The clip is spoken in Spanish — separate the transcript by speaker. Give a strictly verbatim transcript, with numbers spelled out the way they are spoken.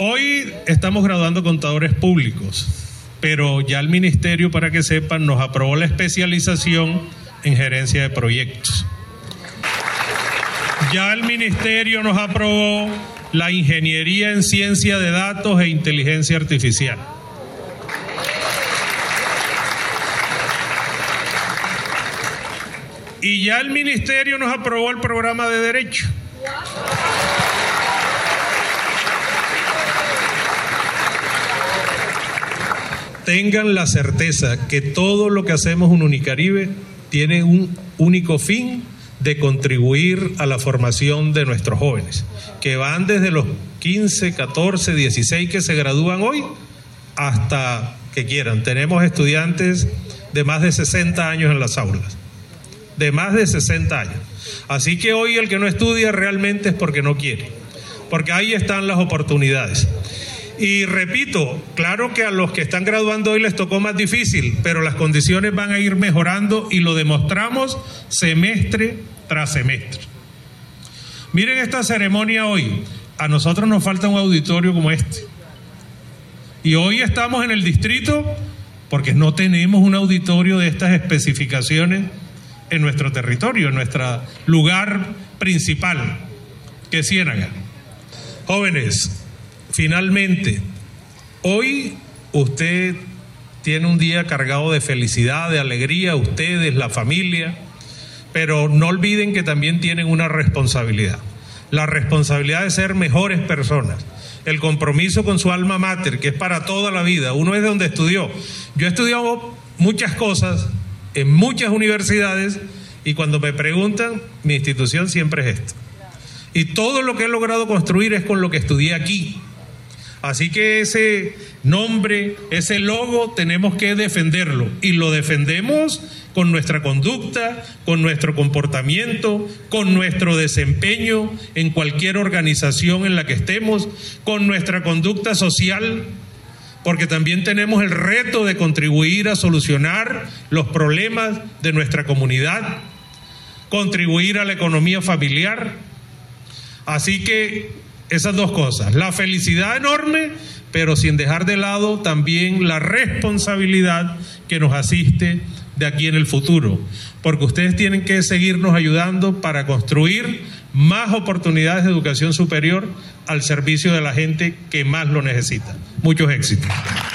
Speaker 1: Hoy estamos graduando contadores públicos, pero ya el ministerio, para que sepan, nos aprobó la especialización en gerencia de proyectos. Ya el ministerio nos aprobó la ingeniería en ciencia de datos e inteligencia artificial. Y ya el ministerio nos aprobó el programa de Derecho. Tengan la certeza que todo lo que hacemos en Unicaribe tiene un único fin de contribuir a la formación de nuestros jóvenes, que van desde los quince, catorce, dieciséis que se gradúan hoy hasta que quieran. Tenemos estudiantes de más de sesenta años en las aulas, de más de sesenta años. Así que hoy el que no estudia realmente es porque no quiere, porque ahí están las oportunidades. Y repito, claro que a los que están graduando hoy les tocó más difícil, pero las condiciones van a ir mejorando y lo demostramos semestre tras semestre. Miren esta ceremonia hoy. A nosotros nos falta un auditorio como este. Y hoy estamos en el distrito porque no tenemos un auditorio de estas especificaciones en nuestro territorio, en nuestro lugar principal, que es Ciénaga. Jóvenes, finalmente, hoy usted tiene un día cargado de felicidad, de alegría, ustedes, la familia, pero no olviden que también tienen una responsabilidad, la responsabilidad de ser mejores personas, el compromiso con su alma mater, que es para toda la vida. Uno es de donde estudió. Yo he estudiado muchas cosas en muchas universidades y cuando me preguntan, mi institución siempre es esta. Y todo lo que he logrado construir es con lo que estudié aquí. Así que ese nombre, ese logo, tenemos que defenderlo. Y lo defendemos con nuestra conducta, con nuestro comportamiento, con nuestro desempeño en cualquier organización en la que estemos, con nuestra conducta social, porque también tenemos el reto de contribuir a solucionar los problemas de nuestra comunidad, contribuir a la economía familiar. Así que esas dos cosas, la felicidad enorme, pero sin dejar de lado también la responsabilidad que nos asiste de aquí en el futuro, porque ustedes tienen que seguirnos ayudando para construir más oportunidades de educación superior al servicio de la gente que más lo necesita. Muchos éxitos.